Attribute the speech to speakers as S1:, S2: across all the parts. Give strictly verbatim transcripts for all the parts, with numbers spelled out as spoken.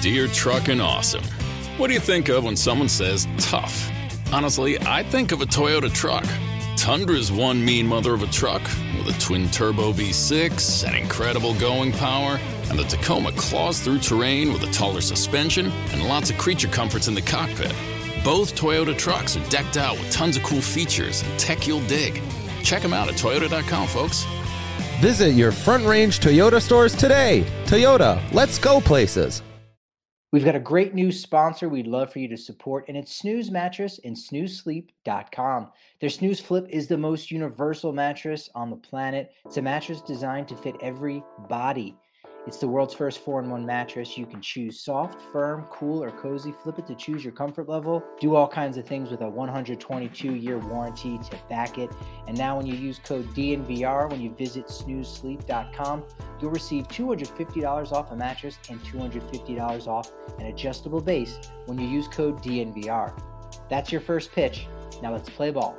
S1: Deere Truckin' Awesome. What do you think of when someone says tough? Honestly, I think of a Toyota truck. Tundra's one mean mother of a truck with a twin-turbo V six and incredible going power, and the Tacoma claws through terrain with a taller suspension and lots of creature comforts in the cockpit. Both Toyota trucks are decked out with tons of cool features and tech you'll dig. Check them out at toyota dot com, folks.
S2: Visit your Front Range Toyota stores today. Toyota, let's go places.
S3: We've got a great new sponsor we'd love for you to support, and it's Snooze Mattress and snooze sleep dot com. Their Snooze Flip is the most universal mattress on the planet. It's a mattress designed to fit every body. It's the world's first four in one mattress. You can choose soft, firm, cool, or cozy. Flip it to choose your comfort level. Do all kinds of things with a one hundred twenty-two year warranty to back it. And now when you use code D N V R when you visit snooze sleep dot com, you'll receive two hundred fifty dollars off a mattress and two hundred fifty dollars off an adjustable base when you use code D N V R. That's your first pitch. Now let's play ball.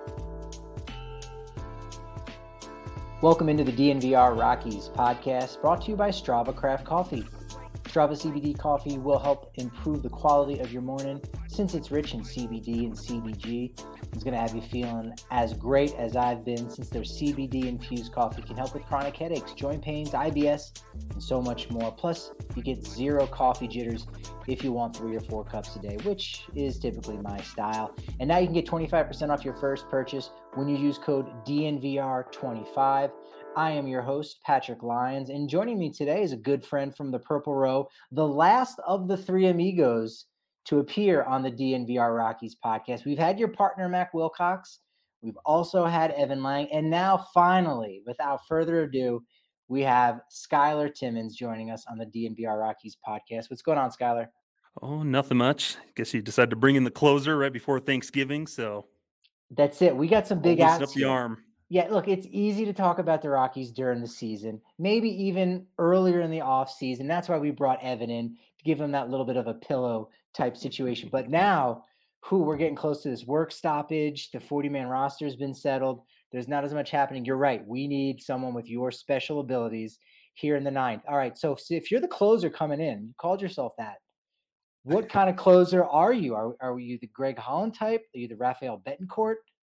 S3: Welcome into the D N V R Rockies podcast, brought to you by Strava Craft Coffee. Strava C B D coffee will help improve the quality of your morning since it's rich in C B D and C B G. It's going to have you feeling as great as I've been since their C B D-infused coffee can help with chronic headaches, joint pains, I B S, and so much more. Plus, you get zero coffee jitters if you want three or four cups a day, which is typically my style. And now you can get twenty-five percent off your first purchase when you use code D N V R twenty-five. I am your host, Patrick Lyons, and joining me today is a good friend from the Purple Row, the last of the three amigos to appear on the D N V R Rockies podcast. We've had your partner, Mac Wilcox. We've also had Evan Lang. And now, finally, without further ado, we have Skylar Timmons joining us on the D N V R Rockies podcast. What's going on, Skylar?
S4: Oh, nothing much. I guess you decided to bring in the closer right before Thanksgiving, so
S3: that's it. We got some big outs
S4: up the
S3: here.
S4: arm.
S3: Yeah, look, it's easy to talk about the Rockies during the season, maybe even earlier in the off season. That's why we brought Evan in to give him that little bit of a pillow type situation. But now, who we're getting close to this work stoppage. The forty-man roster has been settled. There's not as much happening. You're right. We need someone with your special abilities here in the ninth. All right, so if you're the closer coming in, you called yourself that. What kind of closer are you? Are, are you the Greg Holland type? Are you the Rafael Betancourt?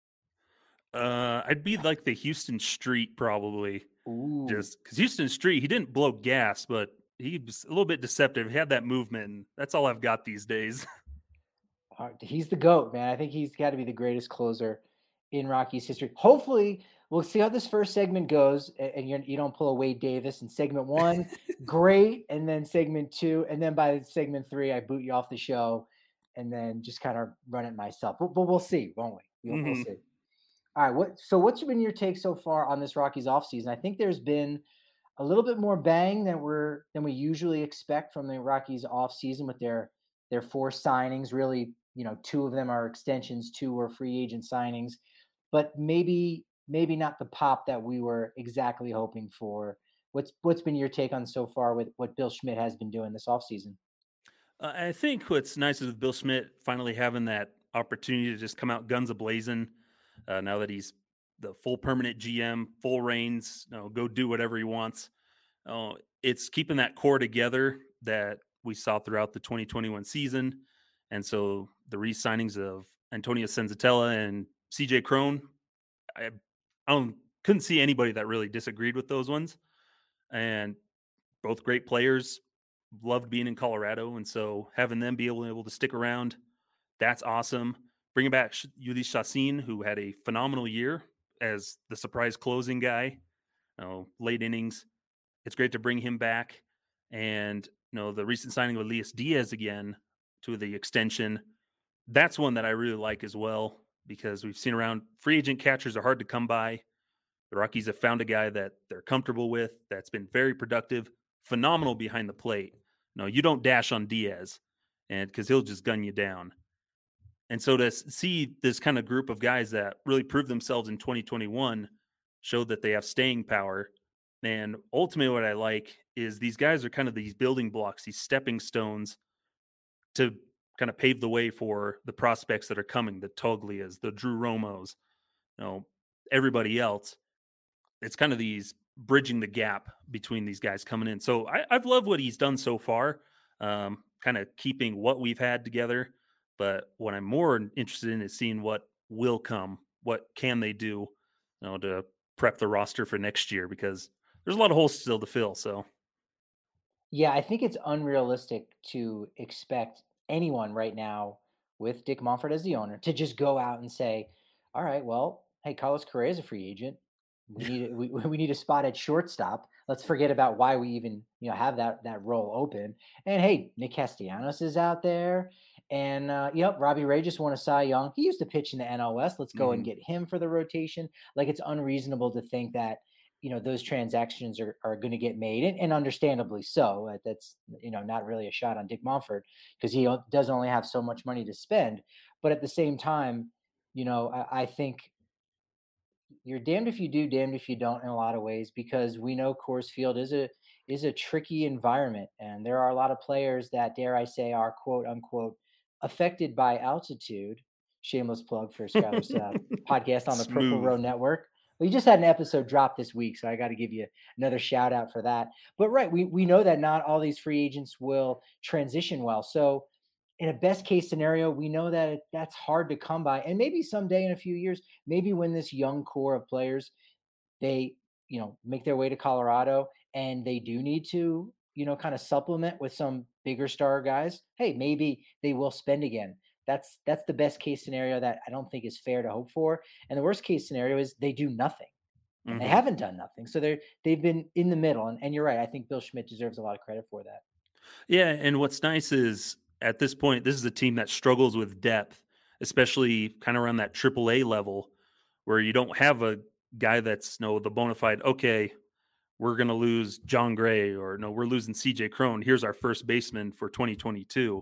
S4: Uh, I'd be like the Houston Street probably.
S3: Ooh.
S4: Just because Houston Street, he didn't blow gas, but he was a little bit deceptive. He had that movement, and that's all I've got these days.
S3: He's the GOAT, man. I think he's got to be the greatest closer in Rockies history. Hopefully, we'll see how this first segment goes, and you're, you don't pull a Wade Davis in segment one. Great. And then segment two. And then by segment three, I boot you off the show and then just kind of run it myself. But, but we'll see, won't we? We'll, mm-hmm. we'll see. All right. What, so what's been your take so far on this Rockies offseason? I think there's been a little bit more bang than we're than we usually expect from the Rockies offseason with their their four signings. Really, you know, two of them are extensions, two were free agent signings, but maybe maybe not the pop that we were exactly hoping for. What's what's been your take on so far with what Bill Schmidt has been doing this offseason?
S4: Uh, I think what's nice is with Bill Schmidt finally having that opportunity to just come out guns a-blazing. Uh, now that he's the full permanent G M, full reins, you know, go do whatever he wants. Uh, it's keeping that core together that we saw throughout the twenty twenty-one season. And so the re-signings of Antonio Senzatella and C J Cron, I, I don't, couldn't see anybody that really disagreed with those ones. And both great players, loved being in Colorado. And so having them be able, able to stick around, that's awesome. Bringing back Jhoulys Chacín, who had a phenomenal year as the surprise closing guy, you know, late innings. It's great to bring him back. And, you know, the recent signing of Elias Diaz again to the extension, that's one that I really like as well, because we've seen around free agent catchers are hard to come by. The Rockies have found a guy that they're comfortable with, that's been very productive, phenomenal behind the plate. No, you don't dash on Diaz, and because he'll just gun you down. And so to see this kind of group of guys that really proved themselves in twenty twenty-one, showed that they have staying power. And ultimately what I like is these guys are kind of these building blocks, these stepping stones to kind of pave the way for the prospects that are coming, the Toglias, the Drew Romos, you know, everybody else. It's kind of these bridging the gap between these guys coming in. So I, I've loved what he's done so far. Um, kind of keeping what we've had together. But what I'm more interested in is seeing what will come. What can they do, you know, to prep the roster for next year? Because there's a lot of holes still to fill. So,
S3: Yeah, I think it's unrealistic to expect anyone right now with Dick Monfort as the owner to just go out and say, "All right, well, hey, Carlos Correa is a free agent. We need a, we, we need a spot at shortstop. Let's forget about why we even you know have that that role open. And hey, Nick Castellanos is out there, and uh, yep, Robbie Ray just won a Cy Young. He used to pitch in the N L West. Let's go and
S4: mhm.
S3: get him for the rotation. Like it's unreasonable to think that you know those transactions are, are going to get made and, and understandably so. Uh, that's you know not really a shot on Dick Monfort because he o- does only have so much money to spend, but at the same time you know I, I think you're damned if you do, damned if you don't in a lot of ways because we know Coors Field is a is a tricky environment, and there are a lot of players that dare I say are quote unquote affected by altitude. Shameless plug for Skylar's uh, podcast on the Purple
S4: Smooth.
S3: Row Network. We just had an episode drop this week, so I got to give you another shout out for that. But right, we we know that not all these free agents will transition well. So in a best case scenario, we know that it, that's hard to come by, and maybe someday in a few years, maybe when this young core of players they you know make their way to Colorado and they do need to you know kind of supplement with some bigger star guys, hey, maybe they will spend again. That's that's the best case scenario that I don't think is fair to hope for. And the worst case scenario is they do nothing, and they
S4: hmm
S3: haven't done nothing. So they're they've been in the middle. And, and you're right. I think Bill Schmidt deserves a lot of credit for that.
S4: Yeah, and what's nice is at this point, this is a team that struggles with depth, especially kind of around that triple A level, where you don't have a guy that's no the bona fide. Okay, we're going to lose John Gray, or no, we're losing C J Crone. Here's our first baseman for twenty twenty-two.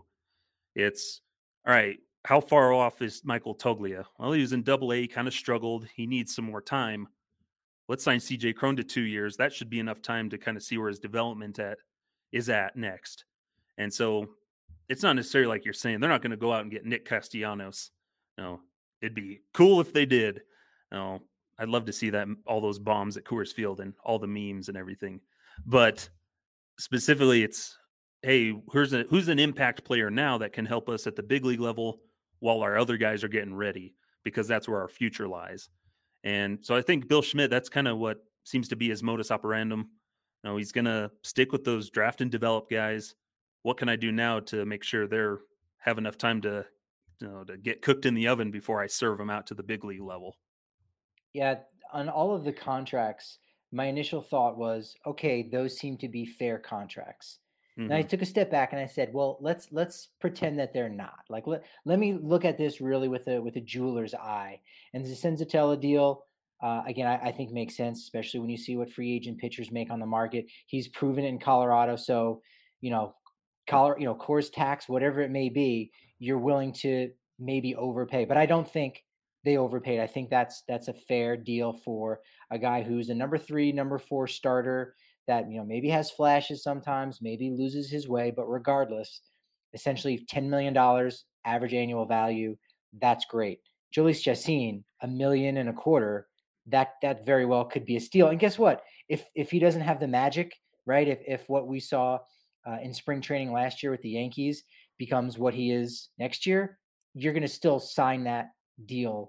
S4: It's all right. How far off is Michael Toglia? Well, he was in Double A, kind of struggled. He needs some more time. Let's sign C J Crone to two years. That should be enough time to kind of see where his development at is at next. And so it's not necessarily like you're saying they're not going to go out and get Nick Castellanos. No, it'd be cool if they did. No, I'd love to see that all those bombs at Coors Field and all the memes and everything. But specifically, it's hey, who's a, who's an impact player now that can help us at the big league level while our other guys are getting ready, because that's where our future lies. And so I think Bill Schmidt, that's kind of what seems to be his modus operandum. No, he's going to stick with those draft and develop guys. What can I do now to make sure they're have enough time to, you know, to get cooked in the oven before I serve them out to the big league level?
S3: Yeah, on all of the contracts, my initial thought was, okay, those seem to be fair contracts. And I
S4: hmm
S3: took a step back and I said, well, let's let's pretend that they're not. Like let, let me look at this really with a with a jeweler's eye. And the Senzatella deal, uh, again, I, I think makes sense, especially when you see what free agent pitchers make on the market. He's proven it in Colorado, so you know, color, you know, Coors tax, whatever it may be, you're willing to maybe overpay. But I don't think they overpaid. I think that's that's a fair deal for a guy who's a number three, number four starter that you know maybe has flashes sometimes, maybe loses his way, but regardless, essentially ten million dollars average annual value. That's great. Jhoulys Chacin, a million and a quarter. That that very well could be a steal. And guess what? If if he doesn't have the magic, right? If if what we saw uh, in spring training last year with the Yankees becomes what he is next year, you're going to still sign that deal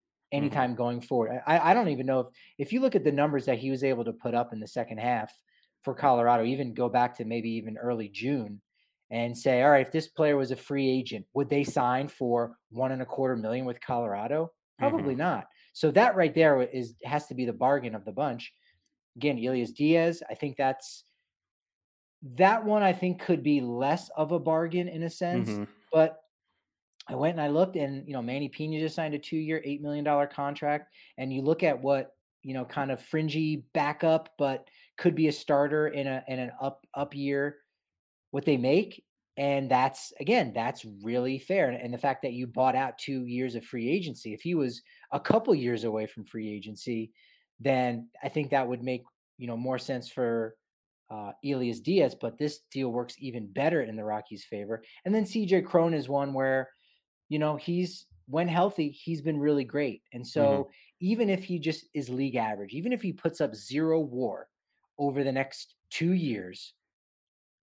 S4: hmm
S3: anytime going forward. I, I don't even know if if you look at the numbers that he was able to put up in the second half for Colorado, even go back to maybe even early June and say, all right, if this player was a free agent, would they sign for one and a quarter million with Colorado?
S4: hmm
S3: Probably not. So that right there is has to be the bargain of the bunch. Again, Elias Diaz, I think that's that one I think could be less of a bargain in a sense,
S4: hmm
S3: but I went and I looked, and you know, Manny Pena just signed a two-year, eight million dollar contract. And you look at what you know, kind of fringy backup, but could be a starter in a in an up up year, what they make, and that's again, that's really fair. And, and the fact that you bought out two years of free agency, if he was a couple years away from free agency, then I think that would make you know more sense for uh, Elias Diaz. But this deal works even better in the Rockies' favor. And then C J Crone is one where you know, he's when healthy, he's been really great. And
S4: hmm
S3: so even if he just is league average, even if he puts up zero war over the next two years,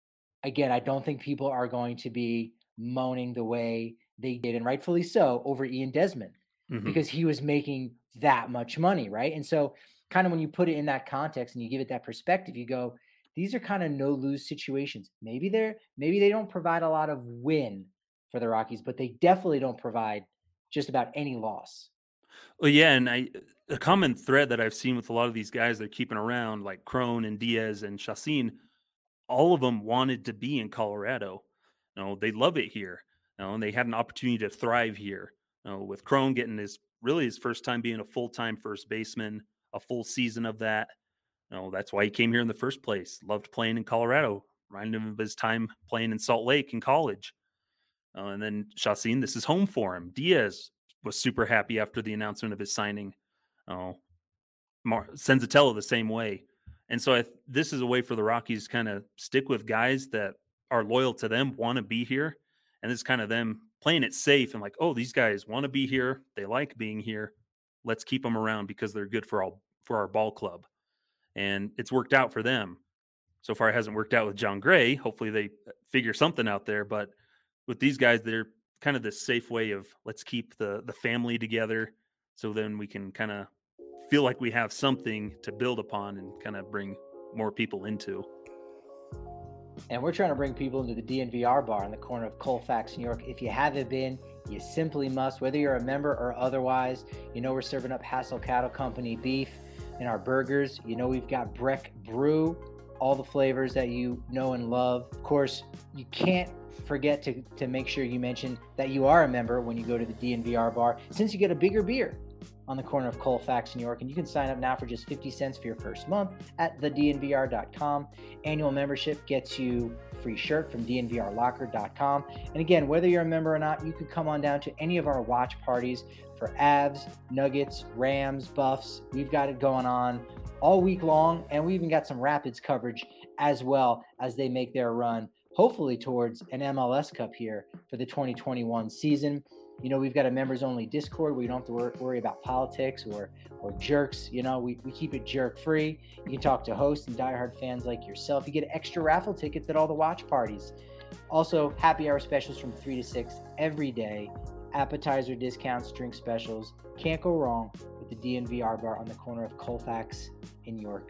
S3: again, I don't think people are going to be moaning the way they did, and rightfully so, over Ian Desmond
S4: Hmm.
S3: because he was making that much money, right? And so, kind of when you put it in that context and you give it that perspective, you go, these are kind of no lose situations. Maybe they're maybe they don't provide a lot of win for the Rockies, but they definitely don't provide just about any loss.
S4: Well, yeah, and I a common thread that I've seen with a lot of these guys they're keeping around, like Crone and Diaz and Chassin, all of them wanted to be in Colorado. You know, they love it here. You know, and they had an opportunity to thrive here. You know, with Crone getting his really his first time being a full time first baseman, a full season of that. You know, that's why he came here in the first place. Loved playing in Colorado. Reminded him of his time playing in Salt Lake in college. Uh, and then Chassin, this is home for him. Diaz was super happy after the announcement of his signing. Oh, Mar- Senzatella the same way. And so I th- this is a way for the Rockies to kind of stick with guys that are loyal to them, want to be here. And this is kind of them playing it safe and like, oh, these guys want to be here. They like being here. Let's keep them around because they're good for all for our ball club. And it's worked out for them. So far, it hasn't worked out with John Gray. Hopefully, they uh, figure something out there. But with these guys, they're kind of this safe way of let's keep the the family together, so then we can kind of feel like we have something to build upon and kind of bring more people into.
S3: And we're trying to bring people into the D N V R bar in the corner of Colfax, New York. If you haven't been, you simply must, whether you're a member or otherwise. You know, we're serving up Hassel Cattle Company beef in our burgers. You know, we've got Breck Brew, all the flavors that you know and love. Of course, you can't forget to, to make sure you mention that you are a member when you go to the D N V R bar, since you get a bigger beer on the corner of Colfax, New York. And you can sign up now for just fifty cents for your first month at the D N V R dot com. Annual membership gets you free shirt from D N V R locker dot com. And again, whether you're a member or not, you could come on down to any of our watch parties for Avs, Nuggets, Rams, Buffs. We've got it going on all week long. And we even got some Rapids coverage as well as they make their run, hopefully towards an M L S Cup here for the twenty twenty-one season. You know, we've got a members only Discord where you don't have to wor- worry about politics or or jerks. You know, we, we keep it jerk free. You can talk to hosts and diehard fans like yourself. You get extra raffle tickets at all the watch parties. Also, happy hour specials from three to six every day. Appetizer discounts, drink specials. Can't go wrong with the D N V R bar on the corner of Colfax in York.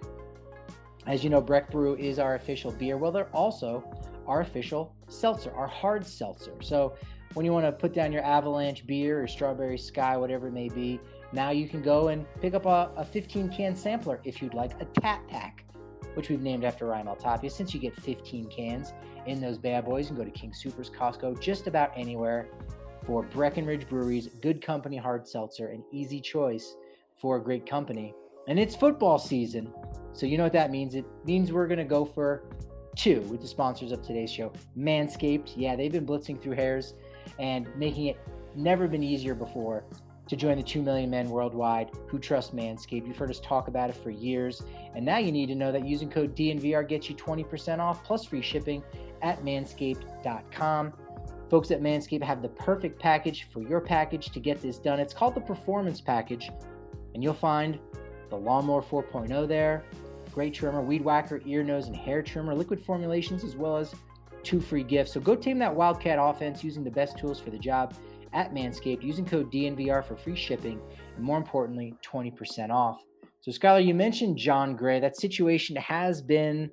S3: As you know, Breck Brew is our official beer. Well, they're also our official seltzer, our hard seltzer. So when you want to put down your Avalanche beer or Strawberry Sky, whatever it may be, now you can go and pick up a, a fifteen can sampler if you'd like, a Tat Pack, which we've named after Ryan Maltapia. Since you get fifteen cans in those bad boys, you can go to King Soopers, Costco, just about anywhere for Breckenridge Brewery's Good Company Hard Seltzer, an easy choice for a great company. And it's football season, so you know what that means. It means we're going to go for two with the sponsors of today's show. Manscaped, yeah, they've been blitzing through hairs and making it never been easier before to join the two million men worldwide who trust Manscaped. You've heard us talk about it for years, and now you need to know that using code D N V R gets you twenty percent off plus free shipping at manscaped dot com. Folks at Manscaped have the perfect package for your package to get this done. It's called the Performance Package, and you'll find the Lawnmower four point oh there, great trimmer, weed whacker, ear, nose, and hair trimmer, liquid formulations, as well as two free gifts. So go tame that Wildcat offense using the best tools for the job at Manscaped, using code D N V R for free shipping, and more importantly, twenty percent off. So Skylar, you mentioned John Gray. That situation has been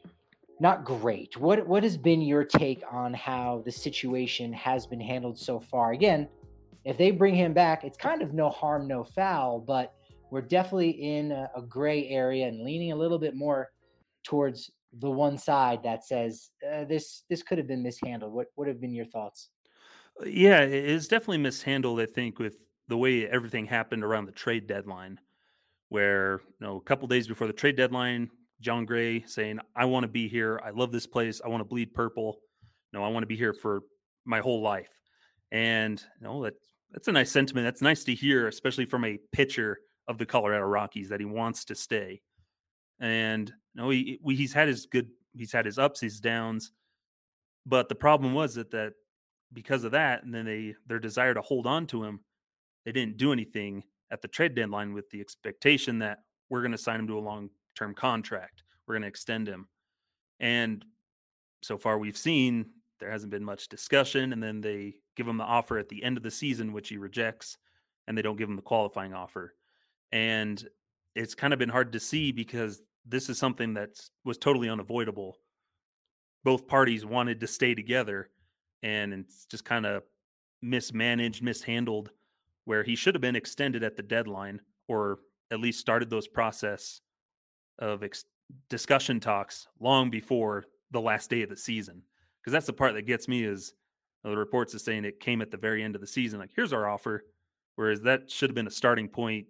S3: not great. What what has been your take on how the situation has been handled so far? Again, if they bring him back, it's kind of no harm, no foul, but we're definitely in a, a gray area and leaning a little bit more towards the one side that says uh, this this could have been mishandled. What would have been your thoughts?
S4: Uh, Yeah, it is definitely mishandled, I think, with the way everything happened around the trade deadline, where, you know, a couple days before the trade deadline, John Gray saying, I want to be here. I love this place. I want to bleed purple. No, I want to be here for my whole life. And, you know, that, that's a nice sentiment. That's nice to hear, especially from a pitcher of the Colorado Rockies, that he wants to stay. And, you know, he, we, he's had his good, he's had his ups, his downs. But the problem was that, that because of that, and then they, their desire to hold on to him, they didn't do anything at the trade deadline with the expectation that we're going to sign him to a long term contract. We're going to extend him. And so far we've seen there hasn't been much discussion, and then they give him the offer at the end of the season, which he rejects, and they don't give him the qualifying offer. And it's kind of been hard to see because this is something that was totally unavoidable. Both parties wanted to stay together, and it's just kind of mismanaged, mishandled, where he should have been extended at the deadline or at least started those process of ex- discussion talks long before the last day of the season. Because that's the part that gets me is uh, the reports is saying it came at the very end of the season. Like, here's our offer. Whereas that should have been a starting point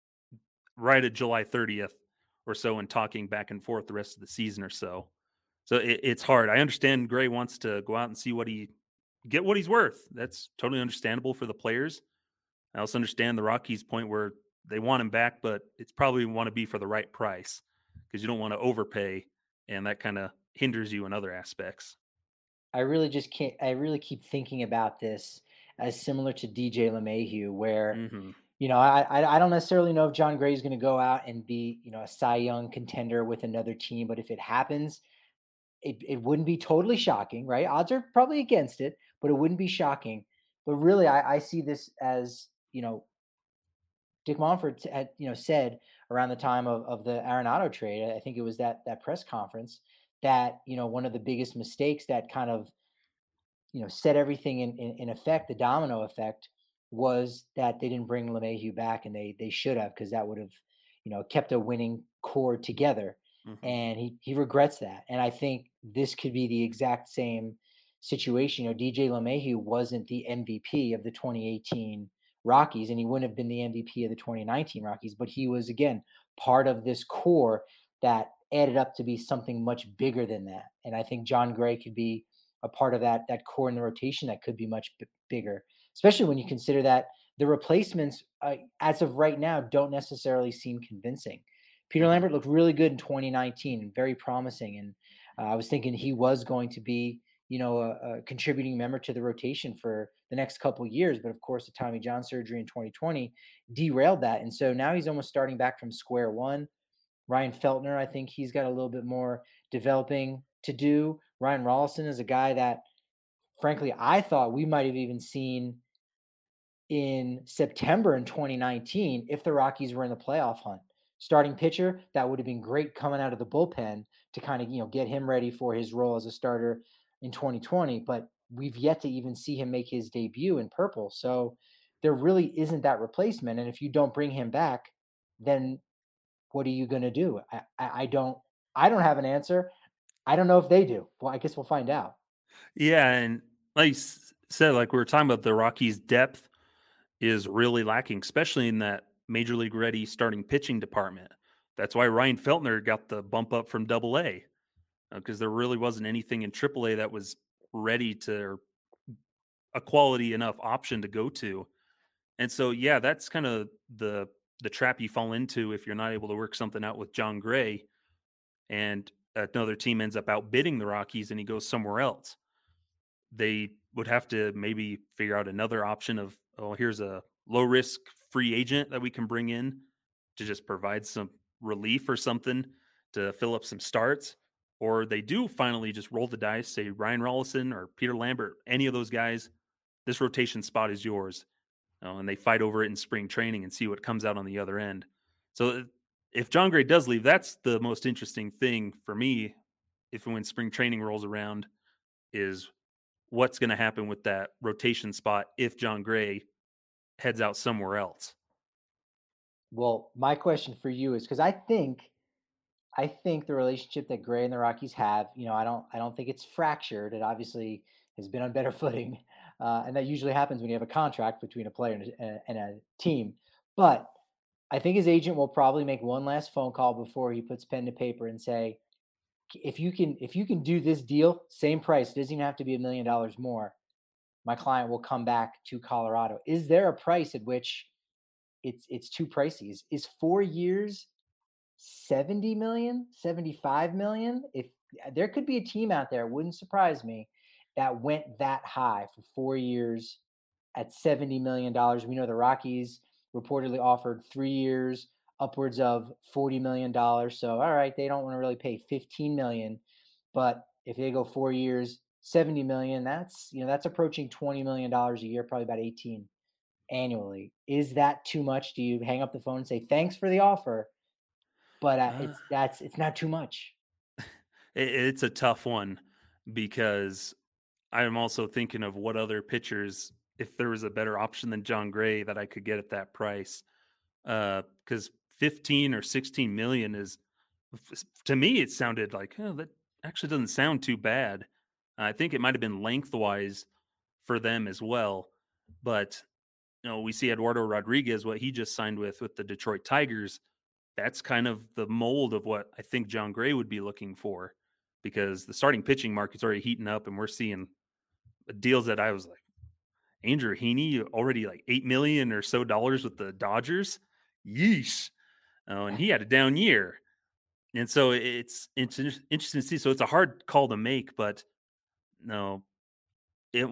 S4: right at July thirtieth or so and talking back and forth the rest of the season or so. So it, it's hard. I understand Gray wants to go out and see what he get what he's worth. That's totally understandable for the players. I also understand the Rockies' point where they want him back, but it's probably want to be for the right price because you don't want to overpay, and that kind of hinders you in other aspects.
S3: I really just can't. I really keep thinking about this as similar to D J LeMahieu, where
S4: Mm-hmm.
S3: you know I I, I don't necessarily know if John Gray is going to go out and be you know a Cy Young contender with another team, but if it happens, it it wouldn't be totally shocking, right? Odds are probably against it, but it wouldn't be shocking. But really, I, I see this as you know Dick Monfort had you know said around the time of, of the Arenado trade. I think it was that that press conference that you know one of the biggest mistakes that kind of you know set everything in, in, in effect, the domino effect, was that they didn't bring LeMahieu back, and they they should have, because that would have you know kept a winning core together.
S4: Mm-hmm.
S3: And he he regrets that. And I think this could be the exact same situation. You know, D J LeMahieu wasn't the M V P of the twenty eighteen Rockies, and he wouldn't have been the M V P of the twenty nineteen Rockies, but he was again part of this core that added up to be something much bigger than that. And I think John Gray could be a part of that that core in the rotation that could be much b- bigger, especially when you consider that the replacements, uh, as of right now, don't necessarily seem convincing. Peter
S4: Mm-hmm.
S3: Lambert looked really good in twenty nineteen and very promising, and uh, I was thinking he was going to be, you know, a, a contributing member to the rotation for the next couple of years. But of course, the Tommy John surgery in twenty twenty derailed that, and so now he's almost starting back from square one. Ryan Feltner, I think he's got a little bit more developing to do. Ryan Rollison is a guy that, frankly, I thought we might have even seen in September in twenty nineteen if the Rockies were in the playoff hunt. Starting pitcher, that would have been great coming out of the bullpen to kind of, you know, get him ready for his role as a starter in twenty twenty. But we've yet to even see him make his debut in purple. So there really isn't that replacement. And if you don't bring him back, then what are you going to do? I, I, I don't, I don't have an answer. I don't know if they do. Well, I guess we'll find out.
S4: Yeah, and like you s- said, like we were talking about, the Rockies' depth is really lacking, especially in that major league ready starting pitching department. That's why Ryan Feltner got the bump up from Double A, because there really wasn't anything in Triple A that was ready to, or a quality enough option to go to. And so, yeah, that's kind of the the trap you fall into if you're not able to work something out with John Gray, and another team ends up outbidding the Rockies and he goes somewhere else. They would have to maybe figure out another option of, oh, here's a low risk free agent that we can bring in to just provide some relief or something to fill up some starts. Or they do finally just roll the dice, say Ryan Rollison or Peter Lambert, any of those guys, this rotation spot is yours. You know, and they fight over it in spring training and see what comes out on the other end. So if John Gray does leave, that's the most interesting thing for me. If when spring training rolls around, is what's going to happen with that rotation spot if John Gray heads out somewhere else.
S3: Well, my question for you is, because I think I think the relationship that Gray and the Rockies have, you know, I don't I don't think it's fractured. It obviously has been on better footing, uh, and that usually happens when you have a contract between a player and a, and a team. But I think his agent will probably make one last phone call before he puts pen to paper and say, if you can if you can do this deal, same price, it doesn't even have to be a million dollars more, my client will come back to Colorado. Is there a price at which it's it's too pricey? Is, is four years seventy million, seventy-five million? If there could be a team out there, it wouldn't surprise me, that went that high for four years at seventy million dollars. We know the Rockies reportedly offered three years, upwards of forty million dollars. So, all right, they don't want to really pay fifteen million dollars. But if they go four years, seventy million, that's, you know, that's approaching twenty million dollars a year, probably about eighteen annually. Is that too much? Do you hang up the phone and say, thanks for the offer? But uh,
S4: Uh,
S3: it's, that's, it's not too much.
S4: it, it's a tough one because I'm also thinking of what other pitchers, if there was a better option than John Gray that I could get at that price. Because fifteen or sixteen million is, f- to me, it sounded like, oh, that actually doesn't sound too bad. I think it might have been lengthwise for them as well. But, you know, we see Eduardo Rodriguez, what he just signed with with the Detroit Tigers. That's kind of the mold of what I think John Gray would be looking for because the starting pitching market's already heating up and we're seeing deals that I was like, Andrew Heaney already like eight million or so dollars with the Dodgers. Yeesh. Oh, and he had a down year. And so it's, it's inter- interesting to see. So it's a hard call to make, but no, it,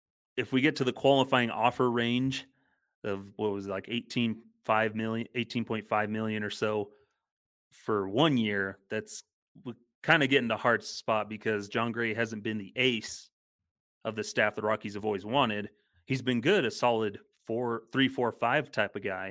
S4: if we get to the qualifying offer range of what was it, like eighteen point five million, eighteen point five million or so for one year, that's kind of getting the hard spot because John Gray hasn't been the ace of the staff the Rockies have always wanted. He's been good, a solid four, three, four, five type of guy,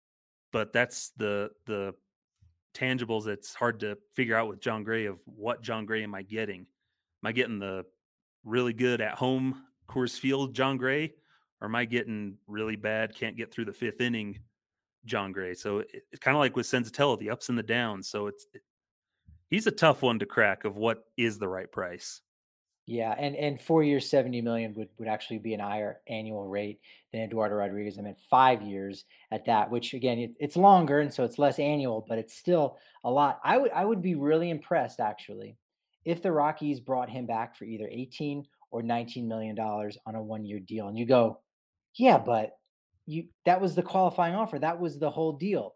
S4: but that's the the tangibles that's hard to figure out with John Gray of what John Gray am I getting? Am I getting the really good at home Coors Field John Gray, or am I getting really bad, can't get through the fifth inning John Gray? So it, it's kind of like with Senzatella, the ups and the downs. So it's it, he's a tough one to crack of what is the right price.
S3: Yeah, and and four years, seventy million would would actually be an higher annual rate than Eduardo Rodriguez. I meant five years at that, which again, it, it's longer and so it's less annual, but it's still a lot. I would I would be really impressed actually if the Rockies brought him back for either eighteen or nineteen million dollars on a one year deal. And you go, yeah, but you that was the qualifying offer. That was the whole deal.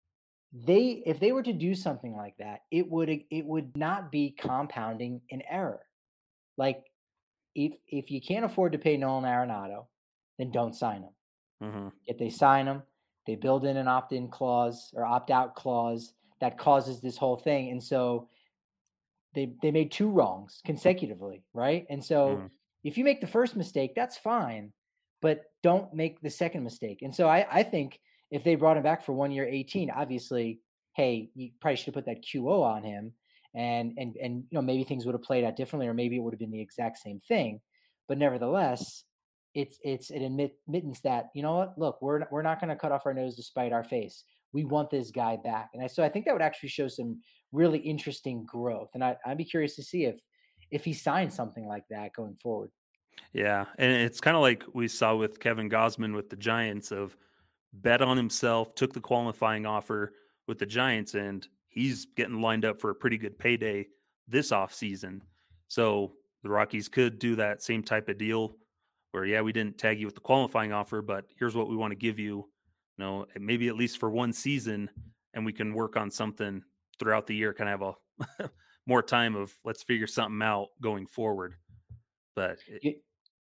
S3: They if they were to do something like that, it would it would not be compounding an error. Like if if you can't afford to pay Nolan Arenado, then don't sign him.
S4: Mm-hmm.
S3: If they sign him, they build in an opt-in clause or opt-out clause that causes this whole thing. And so they they made two wrongs consecutively, right? And so
S4: Mm-hmm.
S3: if you make the first mistake, that's fine, but don't make the second mistake. And so I I think if they brought him back for one year eighteen, obviously, hey, you probably should have put that Q O on him, and and and you know maybe things would have played out differently, or maybe it would have been the exact same thing. But nevertheless, it's it's an admit, admittance that you know what, look, we're we're not going to cut off our nose to spite our face. We want this guy back, and I so I think that would actually show some really interesting growth. And I, I'd be curious to see if if he signs something like that going forward.
S4: Yeah, and it's kind of like we saw with Kevin Gosman with the Giants of bet on himself, took the qualifying offer with the Giants, and he's getting lined up for a pretty good payday this offseason. So the Rockies could do that same type of deal where, yeah, we didn't tag you with the qualifying offer, but here's what we want to give you, you know, maybe at least for one season, and we can work on something throughout the year, kind of have a more time of let's figure something out going forward. But it,
S3: You,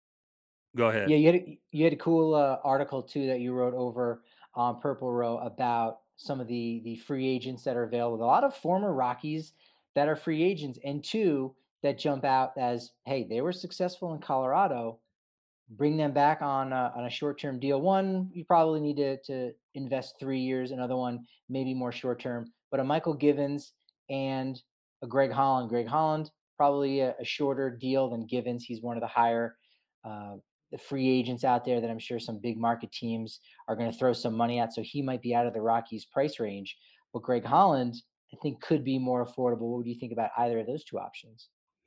S4: go ahead.
S3: yeah, you had a, you had a cool uh, article too that you wrote over on Purple Row about some of the the free agents that are available. A lot of former Rockies that are free agents, and two that jump out as, hey, they were successful in Colorado. Bring them back on a, on a short term deal. One, you probably need to to invest three years. Another one, maybe more short term. But a Michael Givens and a Greg Holland. Greg Holland probably a, a shorter deal than Givens. He's one of the higher uh, the free agents out there that I'm sure some big market teams are going to throw some money at. So he might be out of the Rockies price range. But Greg Holland, I think, could be more affordable. What do you think about either of those two options?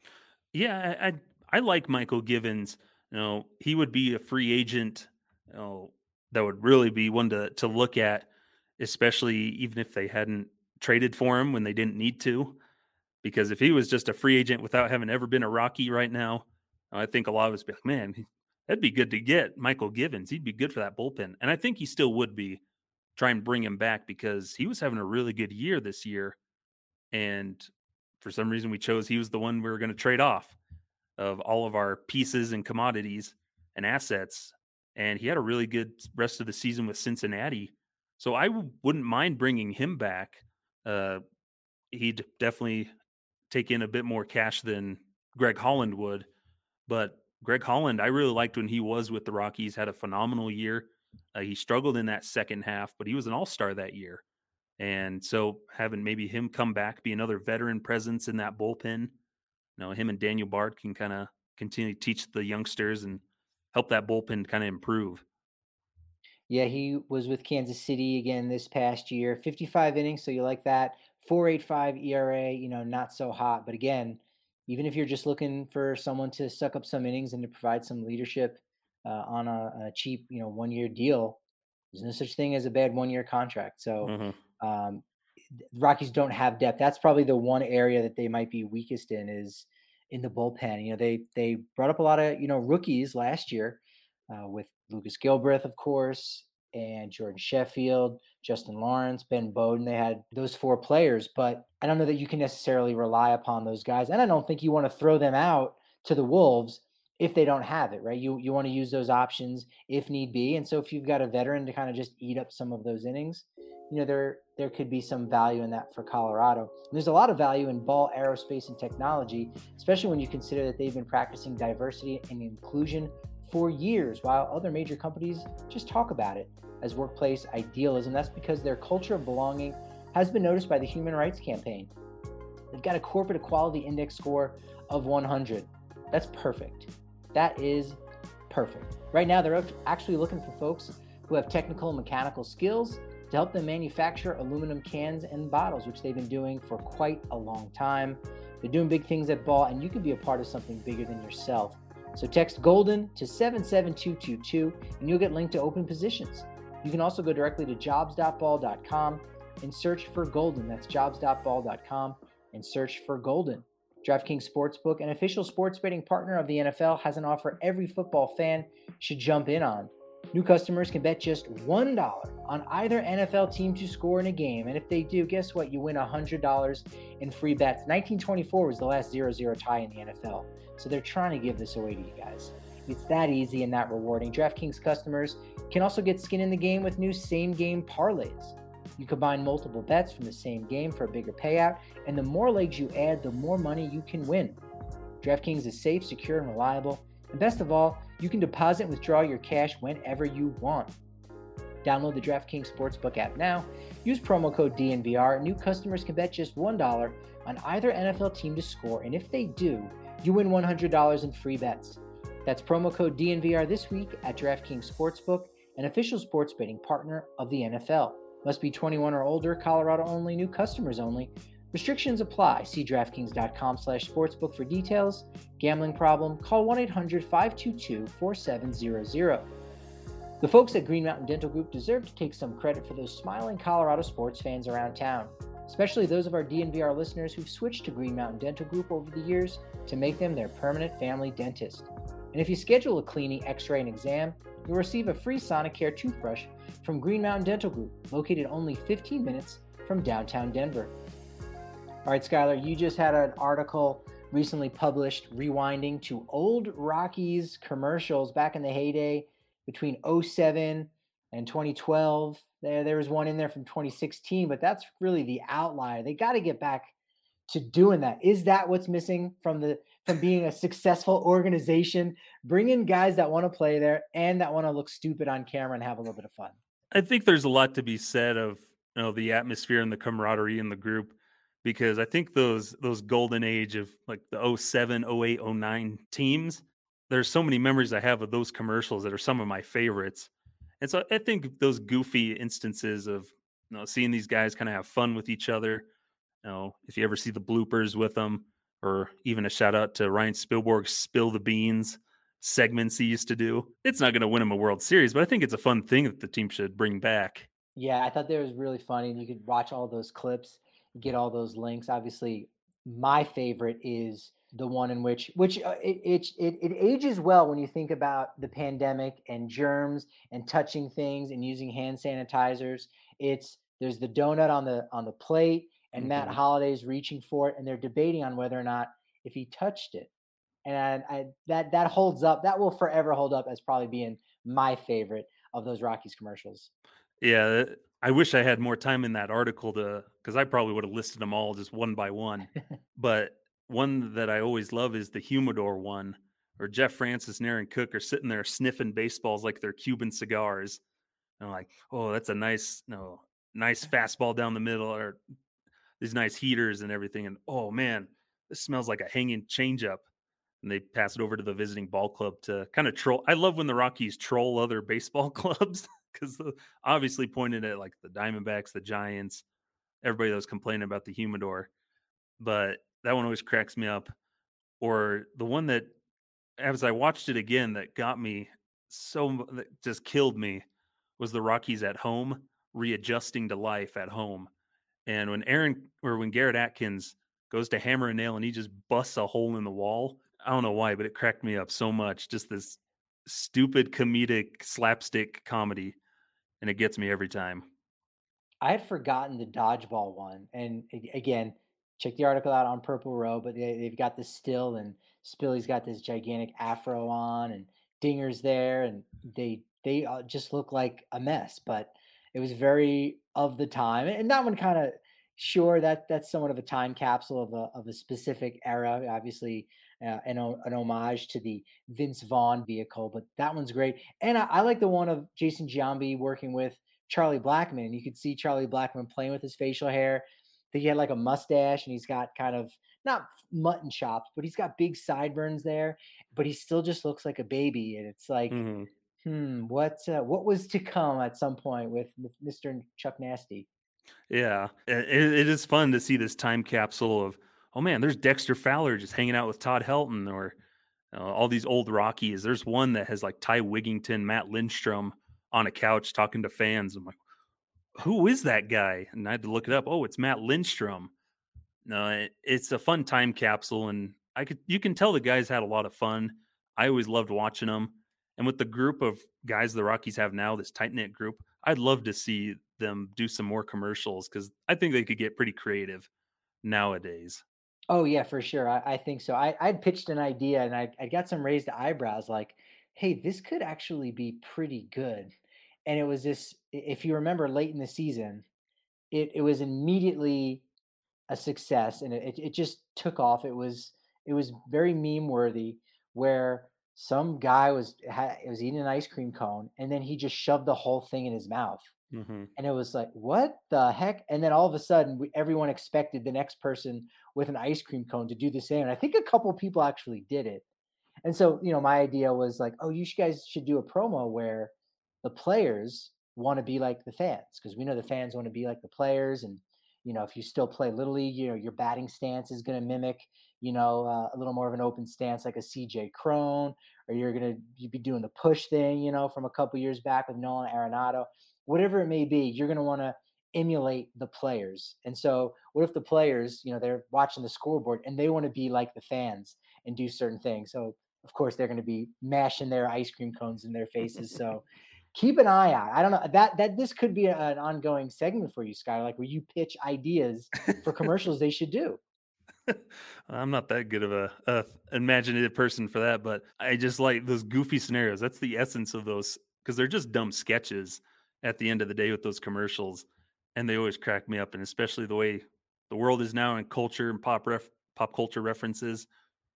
S4: Yeah, I, I I like Michael Givens. You know, he would be a free agent. You know, that would really be one to to look at, especially even if they hadn't traded for him when they didn't need to. Because if he was just a free agent without having ever been a Rocky right now, I think a lot of us be like, man, that'd be good to get Michael Givens. He'd be good for that bullpen, and I think he still would be. Try and bring him back because he was having a really good year this year, and for some reason we chose he was the one we were going to trade off of all of our pieces and commodities and assets. And he had a really good rest of the season with Cincinnati. So I w- wouldn't mind bringing him back. Uh, he'd definitely take in a bit more cash than Greg Holland would. But Greg Holland, I really liked when he was with the Rockies, had a phenomenal year. Uh, he struggled in that second half, but he was an all-star that year. And so having maybe him come back, be another veteran presence in that bullpen, you know, him and Daniel Bard can kind of continue to teach the youngsters and help that bullpen kind of improve.
S3: Yeah, he was with Kansas City again this past year, fifty-five innings. So you like that. four point eight five E R A, you know, not so hot. But again, even if you're just looking for someone to suck up some innings and to provide some leadership uh, on a, a cheap, you know, one year deal, there's no such thing as a bad one year contract. So
S4: Mm-hmm.
S3: um, Rockies don't have depth. That's probably the one area that they might be weakest in is in the bullpen. You know, they they brought up a lot of, you know, rookies last year uh, with Lucas Gilbreth, of course, and Jordan Sheffield, Justin Lawrence, Ben Bowden. They had those four players, but I don't know that you can necessarily rely upon those guys. And I don't think you want to throw them out to the Wolves if they don't have it, right? You you want to use those options if need be. And so if you've got a veteran to kind of just eat up some of those innings, you know, there there could be some value in that for Colorado. And there's a lot of value in Ball Aerospace and Technology, especially when you consider that they've been practicing diversity and inclusion for years, while other major companies just talk about it as workplace idealism. That's because their culture of belonging has been noticed by the Human Rights Campaign. They've got a corporate equality index score of one hundred. That's perfect. That is perfect. Right now, they're actually looking for folks who have technical and mechanical skills to help them manufacture aluminum cans and bottles, which they've been doing for quite a long time. They're doing big things at Ball, and you can be a part of something bigger than yourself. So text GOLDEN to seven seven two two two, and you'll get linked to open positions. You can also go directly to jobs dot ball dot com and search for Golden. That's jobs dot ball dot com and search for Golden. DraftKings Sportsbook, an official sports betting partner of the N F L, has an offer every football fan should jump in on. New customers can bet just one dollar on either N F L team to score in a game. And if they do, guess what? You win one hundred dollars in free bets. nineteen twenty-four was the last zero zero tie in the N F L. So they're trying to give this away to you guys. It's that easy and that rewarding. DraftKings customers can also get skin in the game with new same-game parlays. You combine multiple bets from the same game for a bigger payout, and the more legs you add, the more money you can win. DraftKings is safe, secure, and reliable. And best of all, you can deposit and withdraw your cash whenever you want. Download the DraftKings Sportsbook app now. Use promo code D N V R. New customers can bet just one dollar on either N F L team to score, and if they do, you win one hundred dollars in free bets. That's promo code D N V R this week at DraftKings Sportsbook, an official sports betting partner of the N F L. Must be twenty-one or older, Colorado only, new customers only. Restrictions apply. See DraftKings.com slash sportsbook for details. Gambling problem? Call one eight hundred five two two four seven zero zero. The folks at Green Mountain Dental Group deserve to take some credit for those smiling Colorado sports fans around town, especially those of our D N V R listeners who've switched to Green Mountain Dental Group over the years to make them their permanent family dentist. And if you schedule a cleaning, x-ray, and exam, you'll receive a free Sonicare toothbrush from Green Mountain Dental Group, located only fifteen minutes from downtown Denver. All right, Skylar, you just had an article recently published rewinding to old Rockies commercials back in the heyday between oh seven and twenty twelve. There, there was one in there from twenty sixteen, but that's really the outlier. They got to get back to doing that. Is that what's missing from the from being a successful organization? Bring in guys that want to play there and that want to look stupid on camera and have a little bit of fun.
S4: I think there's a lot to be said of, you know, the atmosphere and the camaraderie in the group, because I think those those golden age of like the oh seven, oh eight, oh nine teams, there's so many memories I have of those commercials that are some of my favorites. And so I think those goofy instances of, you know, seeing these guys kind of have fun with each other, you know, if you ever see the bloopers with them, or even a shout out to Ryan Spielborg's Spill the Beans segments he used to do. It's not going to win him a World Series, but I think it's a fun thing that the team should bring back.
S3: Yeah, I thought that was really funny. And you could watch all those clips, get all those links. Obviously, my favorite is the one in which, which uh, it, it, it, it ages well when you think about the pandemic and germs and touching things and using hand sanitizers. It's, there's the donut on the, on the plate, and mm-hmm. Matt Holliday's reaching for it, and they're debating on whether or not if he touched it. And I, that that holds up. That will forever hold up as probably being my favorite of those Rockies commercials.
S4: Yeah, I wish I had more time in that article to, because I probably would have listed them all just one by one. But one that I always love is the humidor one, where Jeff Francis and Aaron Cook are sitting there sniffing baseballs like they're Cuban cigars. And I'm like, oh, that's a nice, no, nice fastball down the middle, or these nice heaters and everything. And oh man, this smells like a hanging changeup. And they pass it over to the visiting ball club to kind of troll. I love when the Rockies troll other baseball clubs because obviously pointed at like the Diamondbacks, the Giants, everybody that was complaining about the humidor. But that one always cracks me up. Or the one that, as I watched it again, that got me so, that just killed me, was the Rockies at home, readjusting to life at home. And when Aaron, or when Garrett Atkins goes to hammer a nail and he just busts a hole in the wall, I don't know why, but it cracked me up so much. Just this stupid comedic slapstick comedy, and it gets me every time.
S3: I had forgotten the dodgeball one, and again, check the article out on Purple Row. But they, they've got this still, and Spilly's got this gigantic afro on, and Dinger's there, and they they uh, just look like a mess. But it was very of the time, and that one kind of, sure, that that's somewhat of a time capsule of a of a specific era. Obviously, uh, an an homage to the Vince Vaughn vehicle, but that one's great. And I, I like the one of Jason Giambi working with Charlie Blackmon. You could see Charlie Blackmon playing with his facial hair. I think he had like a mustache, and he's got kind of not mutton chops, but he's got big sideburns there. But he still just looks like a baby, and it's like,
S4: Mm-hmm.
S3: hmm, what uh, what was to come at some point with, with Mister Chuck Nasty?
S4: Yeah, it, it is fun to see this time capsule of, oh man, there's Dexter Fowler just hanging out with Todd Helton, or uh, all these old Rockies. There's one that has like Ty Wigington, Matt Lindstrom on a couch talking to fans. I'm like, who is that guy? And I had to look it up. Oh, it's Matt Lindstrom. No, it, it's a fun time capsule, and I could you can tell the guys had a lot of fun. I always loved watching them, and with the group of guys the Rockies have now, this tight knit group, I'd love to see them do some more commercials because I think they could get pretty creative nowadays.
S3: Oh yeah, for sure. I, I think so. I I'd pitched an idea, and I I got some raised eyebrows, like, hey, this could actually be pretty good. And it was this, i- if you remember late in the season, it it was immediately a success, and it, it just took off. It was it was very meme worthy, where some guy was ha, was eating an ice cream cone, and then he just shoved the whole thing in his mouth.
S4: Hmm.
S3: And it was like, what the heck? And then all of a sudden, we, everyone expected the next person with an ice cream cone to do the same. And I think a couple people actually did it. And so, you know, my idea was like, oh, you sh- guys should do a promo where the players want to be like the fans, because we know the fans want to be like the players. And, you know, if you still play Little League, you know, your batting stance is going to mimic, you know, uh, a little more of an open stance like a C J Crone, or you're going to you be doing the push thing, you know, from a couple years back with Nolan Arenado. Whatever it may be, you're going to want to emulate the players. And so, what if the players, you know, they're watching the scoreboard and they want to be like the fans and do certain things? So, of course, they're going to be mashing their ice cream cones in their faces. So, keep an eye out. I don't know that that this could be a- an ongoing segment for you, Sky, like where you pitch ideas for commercials they should do.
S4: I'm not that good of a, a imaginative person for that, but I just like those goofy scenarios. That's the essence of those, because they're just dumb sketches at the end of the day with those commercials, and they always crack me up. And especially the way the world is now in culture and pop ref, pop culture references,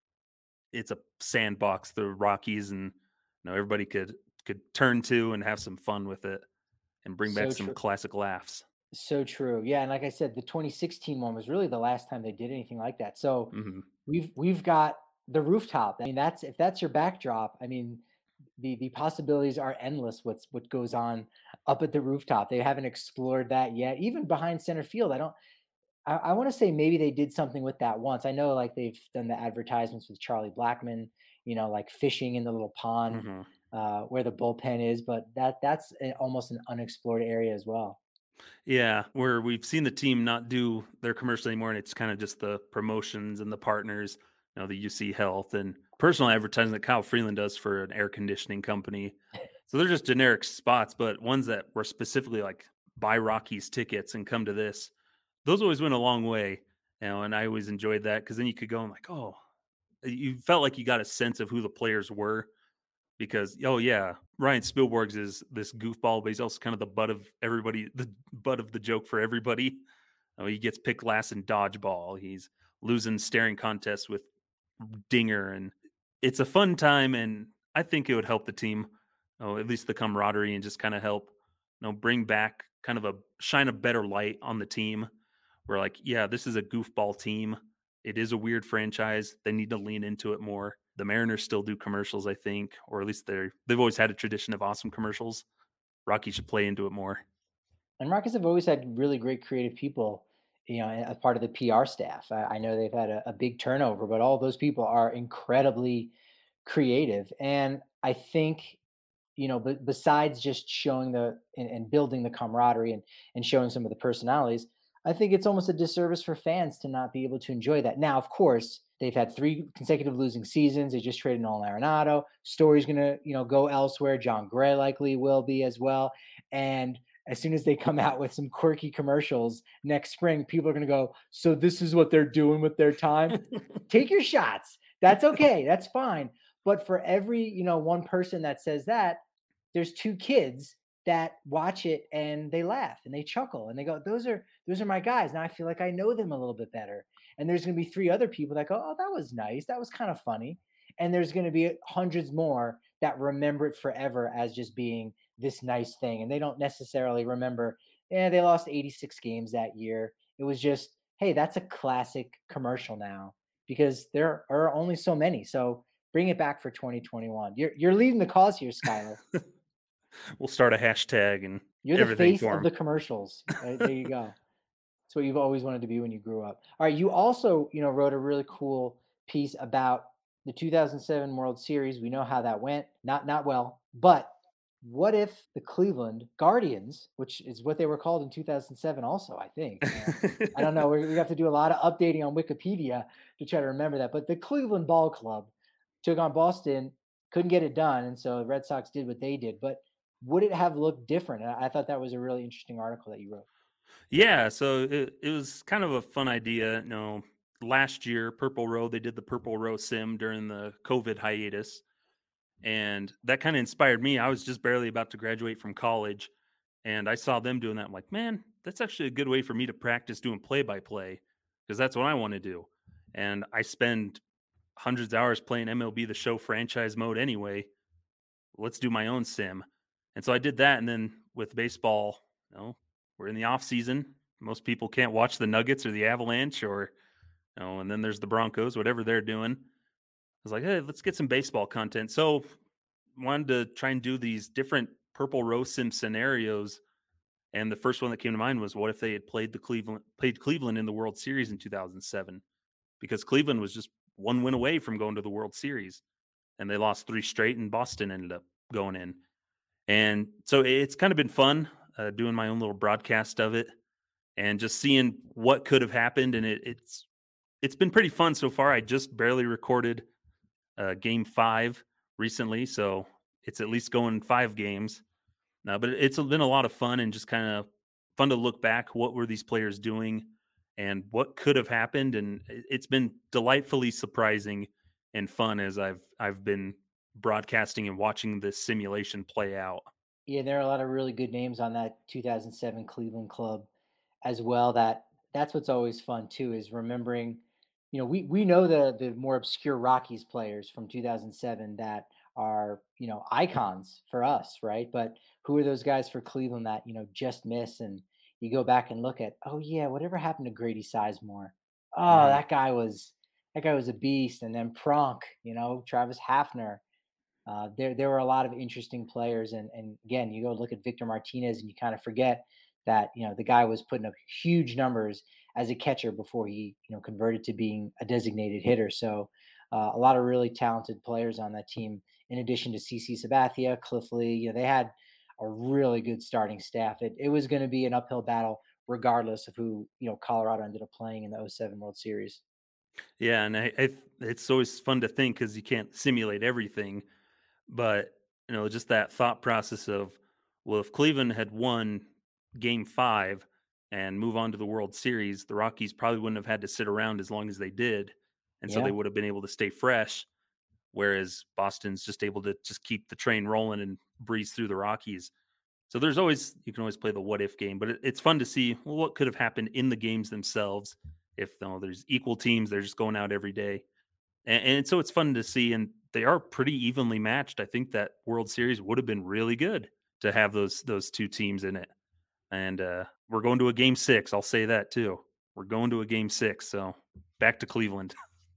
S4: it's a sandbox. The Rockies, and you know everybody could could turn to and have some fun with it and bring back
S3: So
S4: some
S3: true.
S4: classic laughs.
S3: So true. Yeah, and like I said, the twenty sixteen one was really the last time they did anything like that. So
S4: Hmm.
S3: we've we've got the rooftop. I mean, that's if that's your backdrop. I mean, the the possibilities are endless. What's what goes on up at the rooftop? They haven't explored that yet. Even behind center field, I don't. I, I want to say maybe they did something with that once. I know like they've done the advertisements with Charlie Blackmon. You know, like fishing in the little pond
S4: Hmm.
S3: uh, where the bullpen is, but that that's a, almost an unexplored area as well.
S4: Yeah, where we've seen the team not do their commercial anymore, and it's kind of just the promotions and the partners, you know, the U C Health and personal advertising that Kyle Freeland does for an air conditioning company. So they're just generic spots, but ones that were specifically like buy Rockies tickets and come to this, those always went a long way, you know, and I always enjoyed that because then you could go and like, oh, you felt like you got a sense of who the players were because oh yeah, Ryan Spielberg's is this goofball, but he's also kind of the butt of everybody, the butt of the joke for everybody. Oh, he gets picked last in dodgeball. He's losing staring contests with Dinger, and it's a fun time, and I think it would help the team, oh, at least the camaraderie, and just kind of help, you know, bring back kind of a shine a better light on the team. We're like, yeah, this is a goofball team. It is a weird franchise. They need to lean into it more. The Mariners still do commercials, I think, or at least they're they've always had a tradition of awesome commercials. Rocky should play into it more.
S3: And Rockets have always had really great creative people, you know, as part of the P R staff. I, I know they've had a, a big turnover, but all those people are incredibly creative. And I think, you know, but besides just showing the and, and building the camaraderie and and showing some of the personalities, I think it's almost a disservice for fans to not be able to enjoy that. Now, of course, they've had three consecutive losing seasons. They just traded Nolan Arenado. Story's gonna, you know, go elsewhere. John Gray likely will be as well. And as soon as they come out with some quirky commercials next spring, people are gonna go, so this is what they're doing with their time. Take your shots. That's okay. That's fine. But for every, you know, one person that says that, there's two kids that watch it and they laugh and they chuckle and they go, those are those are my guys. Now I feel like I know them a little bit better. And there's going to be three other people that go, oh, that was nice. That was kind of funny. And there's going to be hundreds more that remember it forever as just being this nice thing. And they don't necessarily remember, yeah, they lost eighty-six games that year. It was just, hey, that's a classic commercial now because there are only so many. So bring it back for twenty twenty-one. You're you're leading the cause here, Skylar.
S4: We'll start a hashtag and
S3: You're the
S4: everything
S3: face
S4: for
S3: of
S4: 'em.
S3: the commercials. Right, there you go. It's what you've always wanted to be when you grew up. All right, you also, you know, wrote a really cool piece about the two thousand seven World Series. We know how that went. Not not well. But what if the Cleveland Guardians, which is what they were called in two thousand seven also, I think. Uh, I don't know. We, we have to do a lot of updating on Wikipedia to try to remember that. But the Cleveland Ball Club took on Boston, couldn't get it done, and so the Red Sox did what they did. But would it have looked different? And I thought that was a really interesting article that you wrote.
S4: Yeah, so it, it was kind of a fun idea. You know, last year, Purple Row, they did the Purple Row sim during the COVID hiatus. And that kind of inspired me. I was just barely about to graduate from college, and I saw them doing that. I'm like, man, that's actually a good way for me to practice doing play by play because that's what I want to do. And I spend hundreds of hours playing M L B The Show franchise mode anyway. Let's do my own sim. And so I did that. And then with baseball, you know, we're in the off season. Most people can't watch the Nuggets or the Avalanche or, you know, and then there's the Broncos, whatever they're doing. I was like, hey, let's get some baseball content. So wanted to try and do these different Purple Row sim scenarios. And the first one that came to mind was, what if they had played the Cleveland played Cleveland in the World Series in two thousand seven? Because Cleveland was just one win away from going to the World Series, and they lost three straight, and Boston ended up going in. And so it's kind of been fun uh, doing my own little broadcast of it and just seeing what could have happened. And it, it's it's been pretty fun so far. I just barely recorded uh, game five recently, so it's at least going five games. No, but it's been a lot of fun and just kind of fun to look back. What were these players doing and what could have happened? And it's been delightfully surprising and fun as I've I've been broadcasting and watching this simulation play out.
S3: Yeah, there are a lot of really good names on that two thousand seven Cleveland club as well. That that's what's always fun too, is remembering, you know, we we know the the more obscure Rockies players from two thousand seven that are, you know, icons for us, right? But who are those guys for Cleveland that, you know, just miss, and you go back and look at, oh yeah, whatever happened to Grady Sizemore? Oh,
S4: Mhm.
S3: that guy was that guy was a beast. And then Pronk, you know, Travis Hafner. Uh, there there were a lot of interesting players, and and again, you go look at Victor Martinez, and you kind of forget that, you know, the guy was putting up huge numbers as a catcher before he, you know, converted to being a designated hitter. So uh, a lot of really talented players on that team. In addition to C C Sabathia, Cliff Lee, you know, they had a really good starting staff. It it was going to be an uphill battle regardless of who, you know, Colorado ended up playing in the oh seven World Series.
S4: Yeah, and I, I it's always fun to think because you can't simulate everything, but you know, just that thought process of, well, if Cleveland had won Game Five and move on to the World Series, the Rockies probably wouldn't have had to sit around as long as they did, and so they
S3: Yeah.
S4: would have been able to stay fresh. Whereas Boston's just able to just keep the train rolling and breeze through the Rockies. So there's always, you can always play the what if game, but it, it's fun to see, well, what could have happened in the games themselves If you know, there's equal teams, they're just going out every day. And, and so it's fun to see, and they are pretty evenly matched. I think that World Series would have been really good to have those those two teams in it. And uh, we're going to a game six. I'll say that too. We're going to a game six. So back to Cleveland.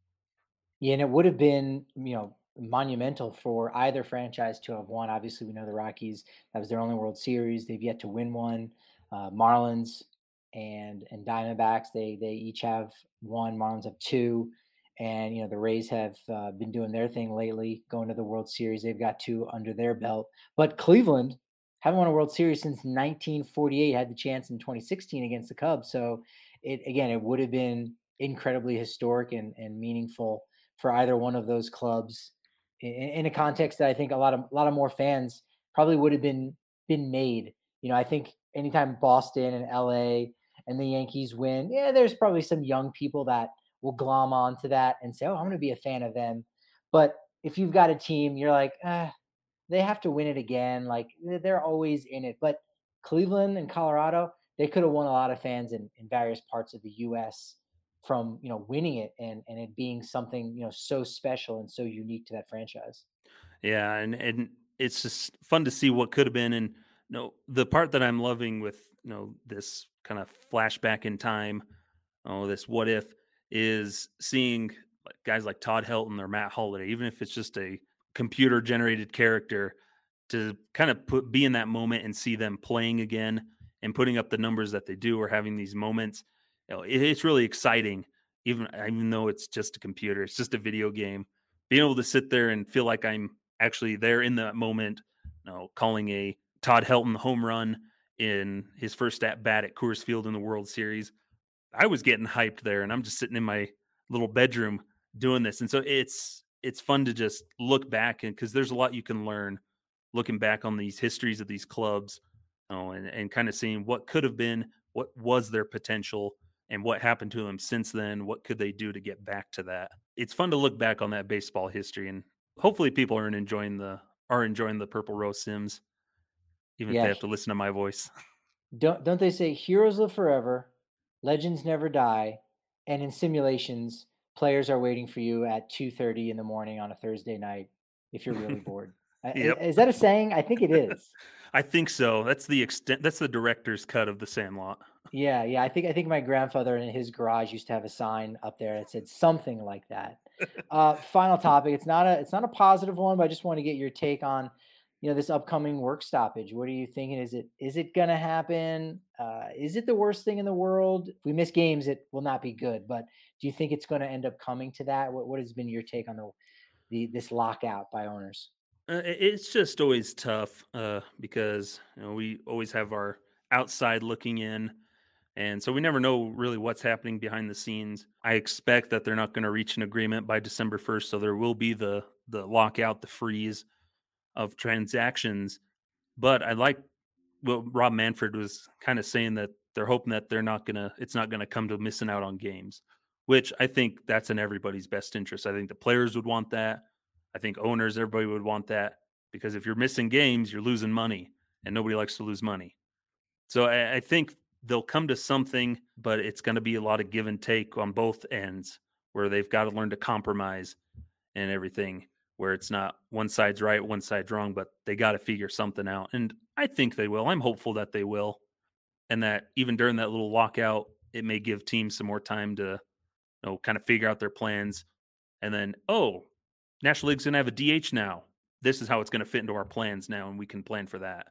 S3: Yeah, and it would have been, you know, monumental for either franchise to have won. Obviously, we know the Rockies, that was their only World Series. They've yet to win one. Uh, Marlins and and Diamondbacks, they they each have one. Marlins have two. And, you know, the Rays have uh, been doing their thing lately, going to the World Series. They've got two under their belt. But Cleveland haven't won a World Series since nineteen forty-eight, had the chance in twenty sixteen against the Cubs. So, it again, it would have been incredibly historic and, and meaningful for either one of those clubs in, in a context that I think a lot of a lot of more fans probably would have been been made. You know, I think anytime Boston and L A and the Yankees win, yeah, there's probably some young people that will glom onto that and say, "Oh, I'm going to be a fan of them." But if you've got a team, you're like, ah, they have to win it again. Like they're always in it. But Cleveland and Colorado, they could have won a lot of fans in, in various parts of the U S from, you know, winning it and and it being something, you know, so special and so unique to that franchise.
S4: Yeah, and and it's just fun to see what could have been. And you know, the part that I'm loving with you know this kind of flashback in time, oh, this what if is seeing like guys like Todd Helton or Matt Holliday, even if it's just a computer generated character, to kind of put be in that moment and see them playing again and putting up the numbers that they do or having these moments. You know, it, it's really exciting, even even though it's just a computer, it's just a video game. Being able to sit there and feel like I'm actually there in that moment, you know, calling a Todd Helton home run in his first at bat at Coors Field in the World Series. I was getting hyped there, and I'm just sitting in my little bedroom doing this. And so it's it's fun to just look back, and because there's a lot you can learn looking back on these histories of these clubs, you know, and, and kind of seeing what could have been, what was their potential, and what happened to them since then. What could they do to get back to that? It's fun to look back on that baseball history, and hopefully people are enjoying the are enjoying the Purple Rose Sims, even if they
S3: Yeah.
S4: have to listen to my voice.
S3: Don't don't they say heroes live forever, legends never die, and in simulations, players are waiting for you at two thirty in the morning on a Thursday night if you're really bored. I- i-
S4: Yep.
S3: Is that a saying? I think it is.
S4: I think so. That's the extent. That's the director's cut of the Sandlot.
S3: Yeah, yeah. I think I think my grandfather in his garage used to have a sign up there that said something like that. Uh, final topic. It's not a it's not a positive one, but I just want to get your take on, you know, this upcoming work stoppage. What are you thinking? Is it is it gonna happen? Uh, is it the worst thing in the world? If we miss games, it will not be good. But do you think it's going to end up coming to that? What what has been your take on the the this lockout by owners?
S4: Uh, i- it's just always tough uh, because you know we always have our outside looking in, and so we never know really what's happening behind the scenes. I expect that they're not going to reach an agreement by December first, so there will be the the lockout, the freeze of transactions. But I like what Rob Manfred was kind of saying, that they're hoping that they're not gonna it's not gonna come to missing out on games, which I think that's in everybody's best interest. I think the players would want that. I think owners, everybody would want that, because if you're missing games, you're losing money, and nobody likes to lose money. So I, I think they'll come to something, but it's going to be a lot of give and take on both ends, where they've got to learn to compromise and everything, where it's not one side's right, one side's wrong, but they got to figure something out. And I think they will. I'm hopeful that they will. And that even during that little lockout, it may give teams some more time to, you know, kind of figure out their plans. And then, oh, National League's going to have a D H now. This is how it's going to fit into our plans now, and we can plan for that.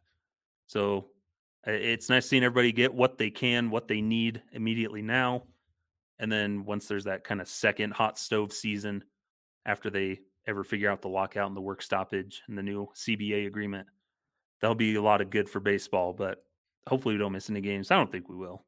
S4: So uh, it's nice seeing everybody get what they can, what they need immediately now. And then once there's that kind of second hot stove season, after they ever figure out the lockout and the work stoppage and the new C B A agreement, that'll be a lot of good for baseball. But hopefully we don't miss any games. I don't think we will.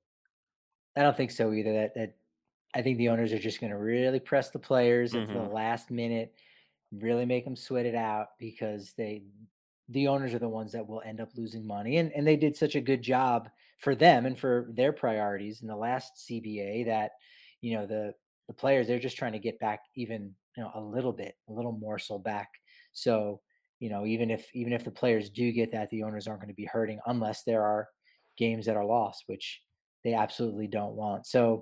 S3: I don't think so either. That that I think the owners are just going to really press the players at the
S4: Hmm.
S3: last minute, really make them sweat it out because they the owners are the ones that will end up losing money. And and they did such a good job for them and for their priorities in the last C B A that, you know, the the players, they're just trying to get back even, you know, a little bit, a little morsel back. So, you know, even if even if the players do get that, the owners aren't going to be hurting unless there are games that are lost, which they absolutely don't want. So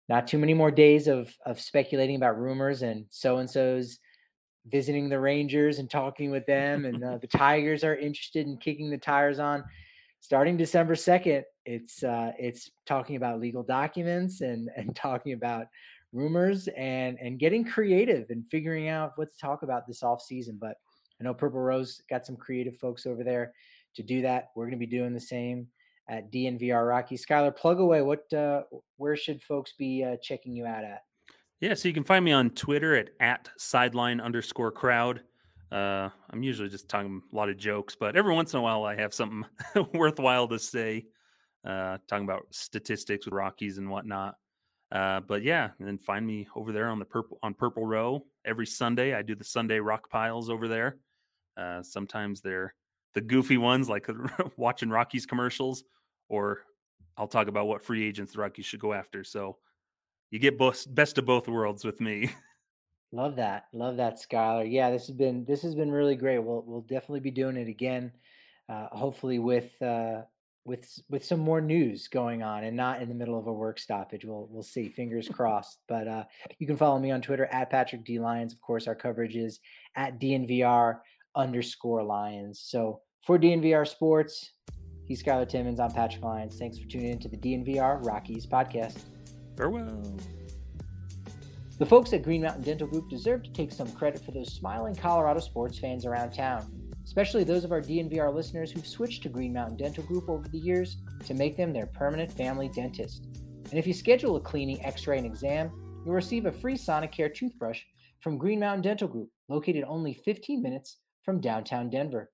S3: not too many more days of of speculating about rumors and so-and-so's visiting the Rangers and talking with them, and uh, the Tigers are interested in kicking the tires on. Starting December second, it's uh, it's talking about legal documents and and talking about rumors and and getting creative and figuring out what to talk about this off season. But I know Purple Rose got some creative folks over there to do that. We're going to be doing the same at D N V R Rocky. Skylar, plug away. What uh, where should folks be uh, checking you out at?
S4: Yeah, so you can find me on Twitter at, at sideline underscore crowd. Uh, I'm usually just talking a lot of jokes, but every once in a while I have something worthwhile to say, uh, talking about statistics with Rockies and whatnot. Uh, but yeah, and then find me over there on the purple on Purple Row every Sunday. I do the Sunday rock piles over there. Uh, sometimes they're the goofy ones, like watching Rockies commercials, or I'll talk about what free agents the Rockies should go after. So you get both best of both worlds with me.
S3: Love that. Love that, Skylar. Yeah, this has been this has been really great. We'll we'll definitely be doing it again. Uh, hopefully with uh, with with some more news going on and not in the middle of a work stoppage. We'll we'll see. Fingers crossed. But uh, you can follow me on Twitter at Patrick D Lyons. Of course, our coverage is at D N V R underscore Lions. So for D N V R Sports, he's Skylar Timmons. I'm Patrick Lyons. Thanks for tuning in to the D N V R Rockies podcast.
S4: Farewell.
S3: The folks at Green Mountain Dental Group deserve to take some credit for those smiling Colorado sports fans around town, especially those of our D N V R listeners who've switched to Green Mountain Dental Group over the years to make them their permanent family dentist. And if you schedule a cleaning, x-ray, and exam, you'll receive a free Sonicare toothbrush from Green Mountain Dental Group, located only fifteen minutes from downtown Denver.